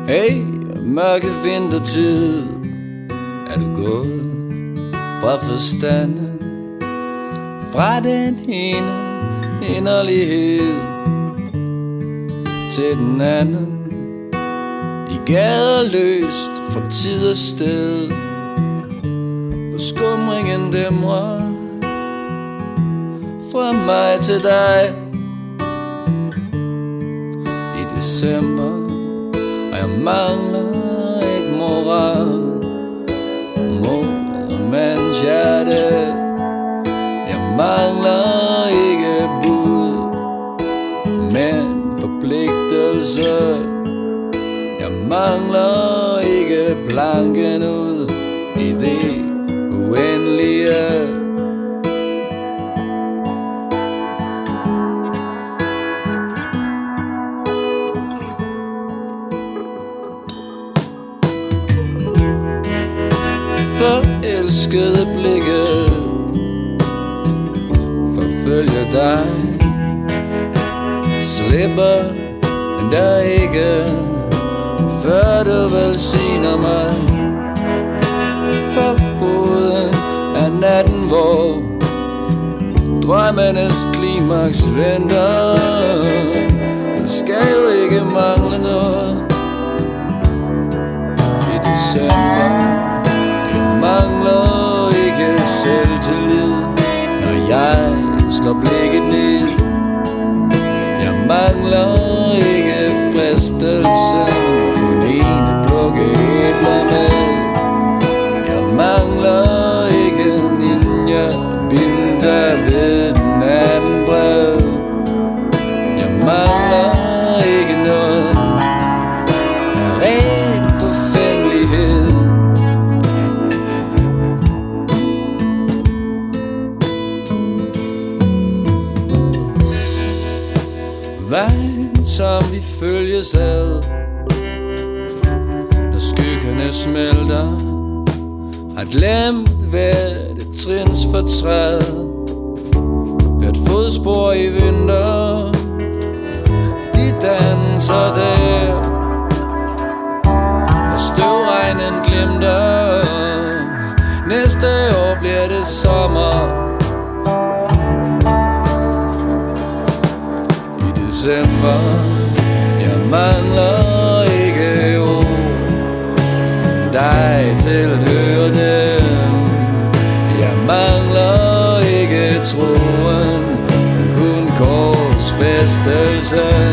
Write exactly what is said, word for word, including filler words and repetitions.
Hey, mørke vintertid, er du gået fra forstanden, fra den ene inderlighed til den anden, i gadeløst fra tid og sted, hvor skumringen dæmrer fra mig til dig. I december, og jeg mangler ikke moral, mod mands hjerte. Jeg mangler ikke bud, men forpligtelse. Jeg mangler ikke planken ud i det uendelige. Forelskede blikke forfølger dig, slipper men der ikke, før du velsigner mig. For foden af natten, hvor drømmenes klimaks venter. Der skal jo ikke mangle noget i december. Mangler ikke selvtillid, når jeg slår blikket ned. Jeg mangler ikke fristelsen, kun en at plukke æbler med. Jeg mangler ikke ninja binda ved den anden bred. Jeg mangler ikke noget af ren forfængelighed. Vejen, som vi følges ad, når skyggerne smelter, har glemt hvert et trins fortræd, hvert fodspor i vinter. De danser der, hvor støvregnen glimter. Næste år bliver det sommer. December, jeg mangler ikke ord, kun dig til at høre dem. Jeg mangler ikke troen, kun korsfæstelsen.